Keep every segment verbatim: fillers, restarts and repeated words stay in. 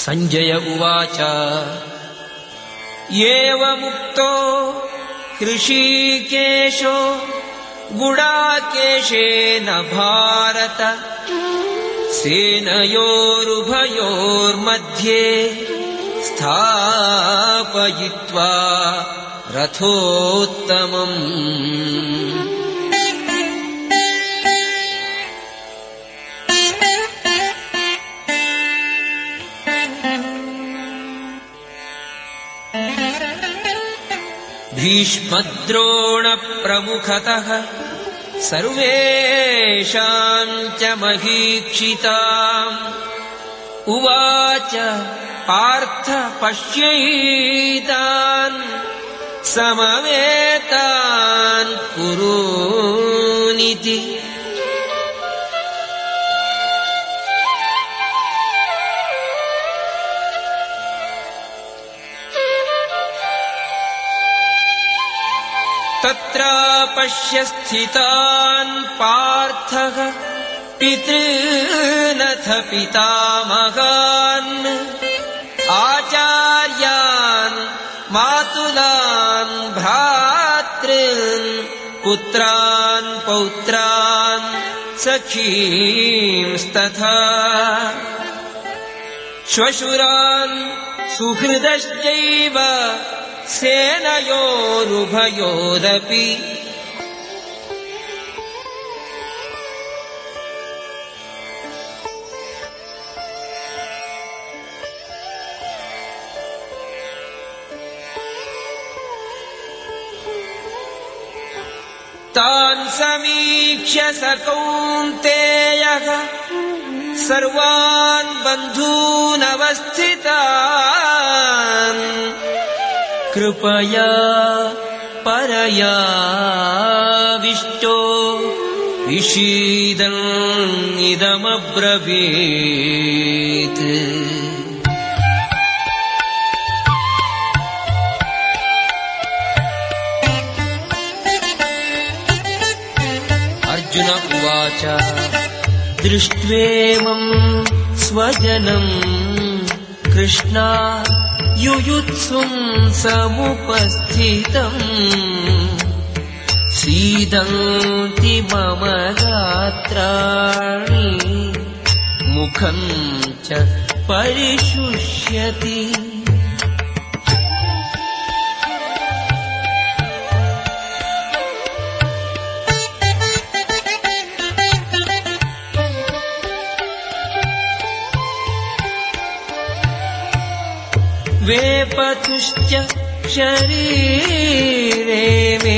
ಸಂಜಯ ಉವಾಚ ಏವಮುಕ್ತೋ ಹೃಷೀಕೇಶೋ ಗುಡಾಕೇಶೇನ ಭಾರತ ಸೇನಯೋರುಭಯೋರ್ಮಧ್ಯೆ ಸ್ಥಾಪಯಿತ್ವಾ ರಥೋತ್ತಮಂ. ಭೀಷ್ಮದ್ರೋಣ ಪ್ರಮುಖತಃ ಸರ್ವೇಷಾಂ ಚ ಮಹೀಕ್ಷಿತಾಂ ಉವಾಚ ಪಾರ್ಥ ಪಶ್ಯೈತಾನ್ ಸಮವೇತಾನ್ ಕುರೂನಿತಿ. ತತ್ರ ಪಶ್ಯ ಸ್ಥಿತಾನ್ ಪಾರ್ಥಃ ಪಿತॄನಥ ಪಿತಾಮಹಾನ್ ಆಚಾರ್ಯಾನ್ ಮಾತುಲಾನ್ ಭ್ರಾತೃನ್ ಪುತ್ರಾನ್ ಪೌತ್ರಾನ್ ಸಖೀಂಸ್ತಥಾ ಶ್ವಶುರಾನ್ ಸುಹೃದಶ್ಚೈವ ಸೇನಯೋರುಭಯೋರಪಿ. ತಾನ್ ಸಮೀಕ್ಷ್ಯ ಸ ಕೌಂತೇಯಃ ಸರ್ವಾನ್ ಬಂಧೂನವಸ್ಥಿತಾನ್ ಕೃಪಯಾ ಪರಯಾವಿಷ್ಟೋ ವಿಷೀದನ್ ಇದಮಬ್ರವೀತ್. ಅರ್ಜುನ ಉವಾಚ ದೃಷ್ಟ್ವೇಮಂ ಸ್ವಜನಂ ಕೃಷ್ಣ ಯುಯುತ್ಸುಂ ಸಮುಪಸ್ಥಿತಂ ಸೀದಂತಿ ಮಮ ಗಾತ್ರಾಣಿ ಮುಖಂ ಚ ಪರಿಶುಷ್ಯತಿ. वेपथुश्च शरीरे मे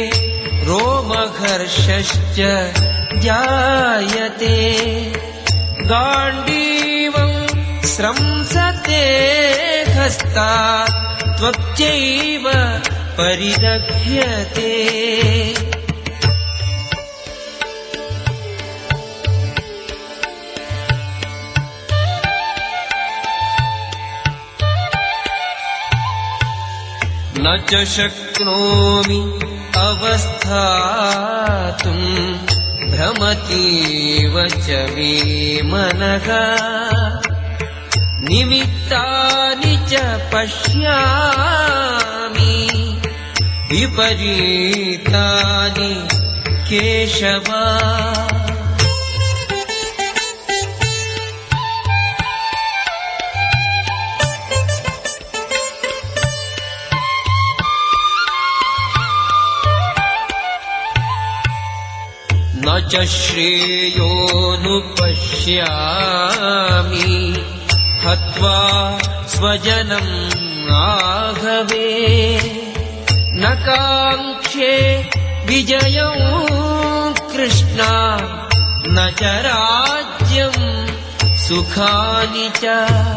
रोमहर्षश्च जायते गाण्डीवं स्रंसते हस्तात् त्वच्चैव परिदह्यते. न च शक्नोमि अवस्थातुं भ्रमतीव च मे मनः निमित्तानि च पश्यामि विपरीतानि केशव. न च श्रेयोनुपश्यामि हत्वा स्वजनम् आघवे न काङ्क्षे विजयं कृष्ण न च राज्यं सुखानि च.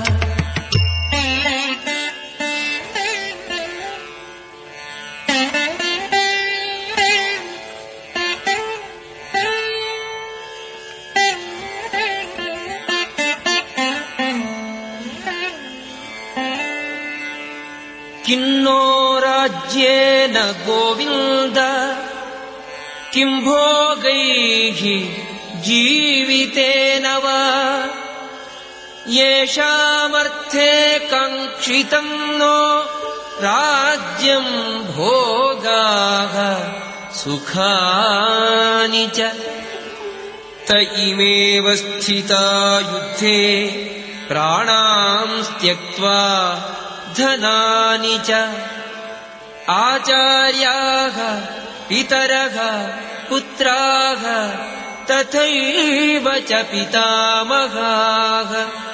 किन्नो राज्येन गोविन्द किं भोगैः जीवितेन वा ಯೇಷಾಮರ್ಥೇ ಕಾಂಕ್ಷಿತಂ ನೋ ರಾಜ್ಯಂ ಭೋಗಾಃ ಸುಖಾನಿ ಚ ತ ಇಮೇವ ಸ್ಥಿತಾ ಯುದ್ಧೇ ಪ್ರಾಣಾಂ ತ್ಯಕ್ತ್ವಾ ಧನಾನಿ ಚ ಆಚಾರ್ಯಾಃ ಪಿತರಃ ಪುತ್ರಾಃ ತಥೈವ ಚ ಪಿತಾಮಹಾಃ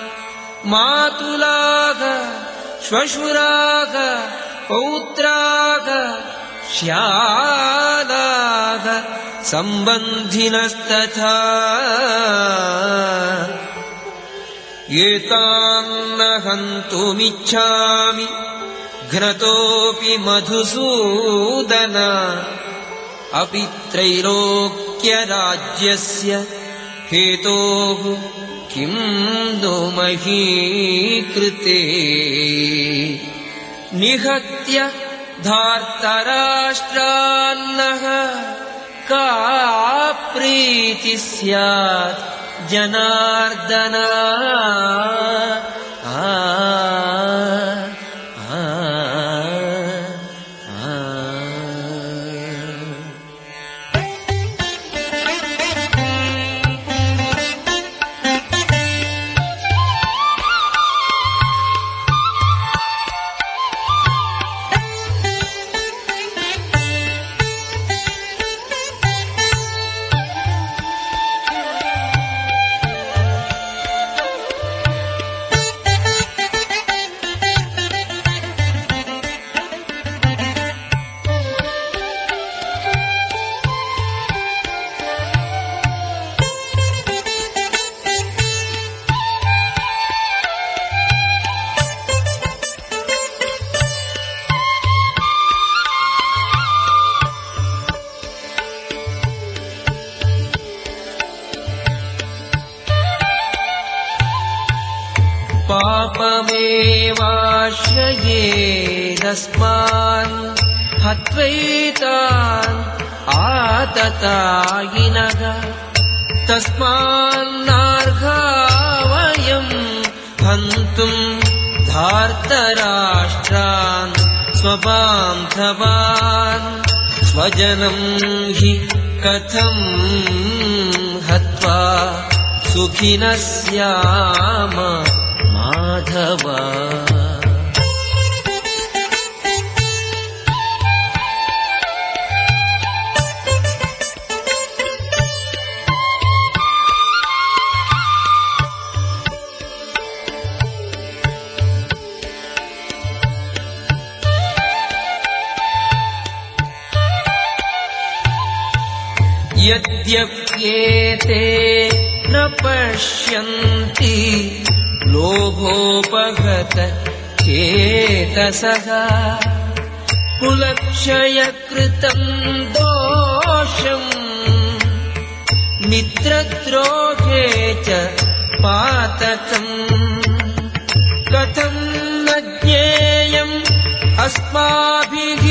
ಮಾತುಲಾಃ ಶ್ವಶುರಾಃ ಪೌತ್ರಾಃ ಶ್ಯಾಲಾಃ ಸಂಬಂಧಿನಸ್ತಥಾ ಏತಾನ್ನ ಹಂತುಮಿಚ್ಛಾಮಿ ಘ್ನತೋಪಿ ಮಧುಸೂದನ ಅಪಿ ತ್ರೈಲೋಕ್ಯ ರಾಜ್ಯಸ್ಯ ಹೇತೋಃ ಕಿಂ ನು ಮಹೀ ಕೃತೆ ನಿಹತ್ಯ ಧಾರ್ತರಾಷ್ಟ್ರಾನ್ನಃ ಕಾ ಪ್ರೀತಿ ಸ್ಯಾತ್ ಜನಾರ್ದನ ಆ ಪಾಪಮೇವಾಶ್ರಯೇದಸ್ಮಾನ್ ಹತ್ವೈತಾನ್ ಆತತಾಯಿನಃ ತಸ್ಮಾನ್ನಾರ್ಹಾ ವಯಂ ಹಂತುಂ ಧಾರ್ತರಾಷ್ಟ್ರಾನ್ ಸ್ವಬಾಂಧವಾನ್ ಸ್ವಜನಂ ಹಿ ಕಥಂ ಹತ್ವಾ ಸುಖಿನಃ ಸ್ಯಾಮ ಮಾಧವ. ಯದ್ಯಪ್ಯೇತೆ ನ ಪಶ್ಯಂತಿ ಲೋಭೋಪಗತ ಚೇತಸಃ ಕುಲಕ್ಷಯಕೃತಂ ದೋಷಂ ಮಿತ್ರದ್ರೋಹೇ ಚ ಪಾತಕಂ ಕಥಂ ನ ಜ್ಞೇಯಂ ಅಸ್ಮಾಭಿಃ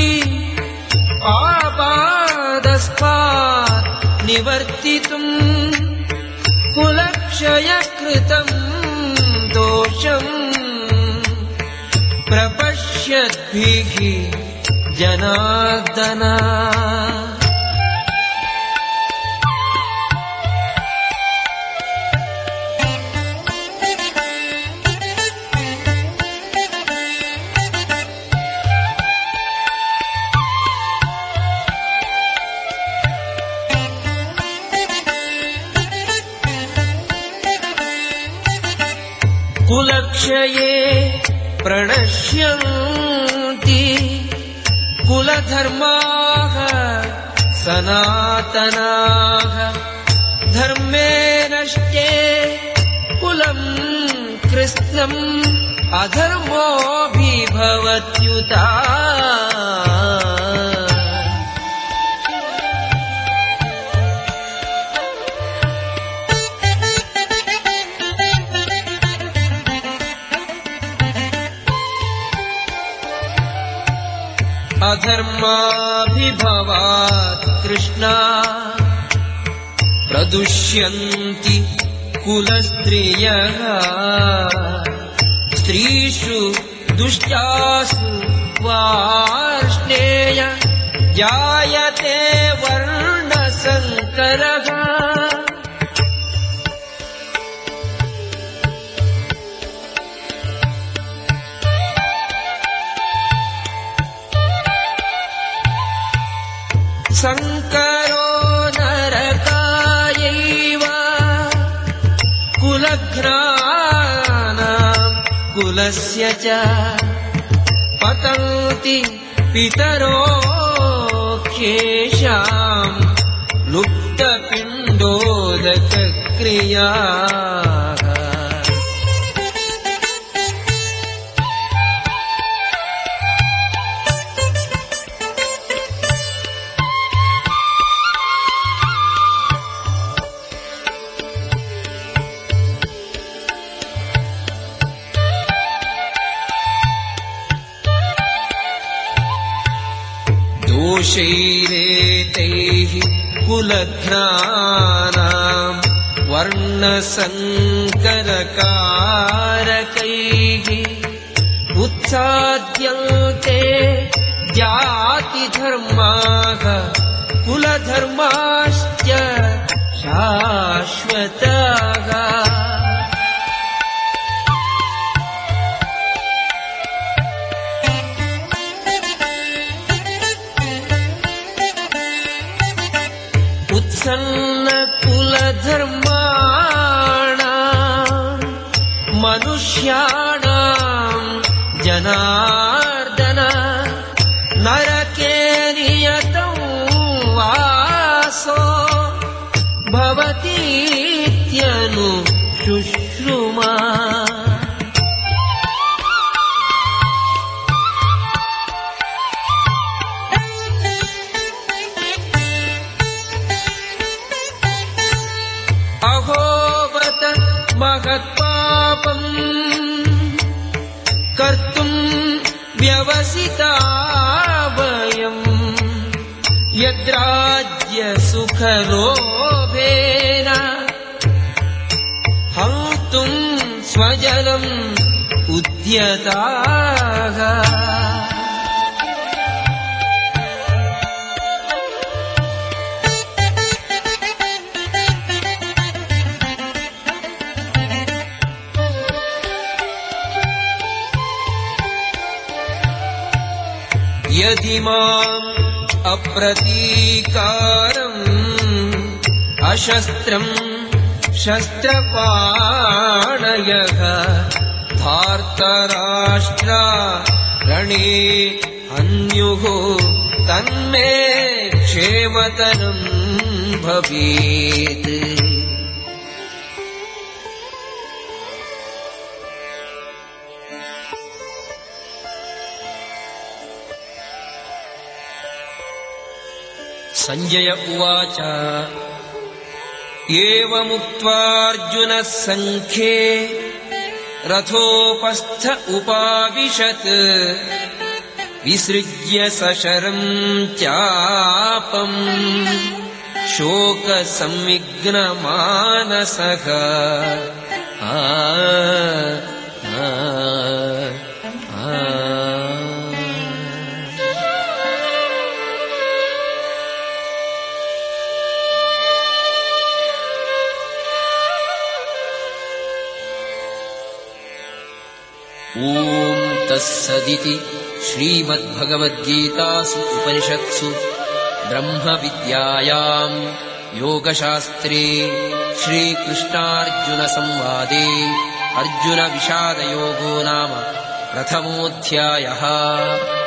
ಪಾಪಾದಸ್ಮಾತ್ ನಿವರ್ತಿತುಂ ಕುಲಕ್ಷಯಕೃತಂ ದೋಷಂ ಪ್ರಪಶ್ಯದ್ಭಿಃ ಜನಾರ್ದನ. ಕುಲಕ್ಷಯೇ ಪ್ರಣಶ್ಯಂತಿ ಕುಲಧರ್ಮಾಃ ಸನಾತನಾಃ ಧರ್ಮೇ ನಷ್ಟೇ ಕುಲಂ ಕೃತ್ಸ್ನಂ ಅಧರ್ಮೋಭಿಭವತ್ಯುತ. ಅಧರ್ಮಾಭಿಭವಾತ್ ಕೃಷ್ಣ ಪ್ರದುಷ್ಯಂತಿ ಕುಲಸ್ತ್ರೀಯಃ ಸ್ತ್ರೀಷು ದುಶ್ಚಾಸು ವಾರ್ಷ್ಣೇಯ ಜಾಯತೆ ವರ್ಣಸಂಕರಃ ಸಂಕರೋ ನರಕಾಯೈವ ಕುಲಘ್ನಾನಾಂ ಕುಲಸ್ಯ ಚ ಪತಂತಿ ಪಿತರೋ ಖ್ಯೇಷಾಂ ಲುಪ್ತಪಿಂಡೋದಕ ಕ್ರಿಯಾಃ दोषैरेतैः कुलघ्नानां वर्णसंकरकारकैः उत्साद्यन्ते जातिधर्माः कुलधर्माश्च शाश्वताः उत्सन्न कुलधर्माणां मनुष्याणां जनार्दन नरके नियतं वासो भवतीत्यनु शुश्रुमा अहोवत महत्पापम् कर्तुम् व्यवसिता वयम् यद्राज्यसुखलोभेन हन्तुम् स्वजनम् उद्यताः यदि माम् अप्रतीकारम् अशस्त्रम् शस्त्रपाणयः धार्तराष्ट्रा रणे अन्युः तन्मे क्षेमतरम् भवेत् संजय उवाच एवमुक्त्वार्जुनः सङ्ख्ये रथोपस्थ उपाविशत् विसृज्य सशरम् चापम् शोकसंविघ्नमानसः आ आ ओम तत्सदिति श्रीमद्भगवद्गीतासु उपनिषत्सु ब्रह्मविद्यायां योगशास्त्रे श्रीकृष्णार्जुनसंवादे अर्जुनविषादयोगो नाम प्रथमोऽध्यायः।